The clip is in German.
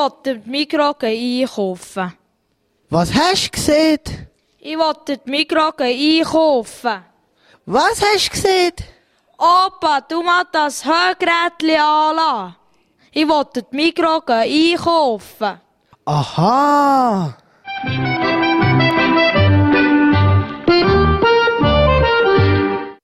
wollte die Migros einkaufen. Was hast du gesehen? Ich wollte die Migros einkaufen. Was hast du gesehen? Opa, du mal das Hörgerätchen anlassen. Ich wollte die Migros einkaufen. Aha.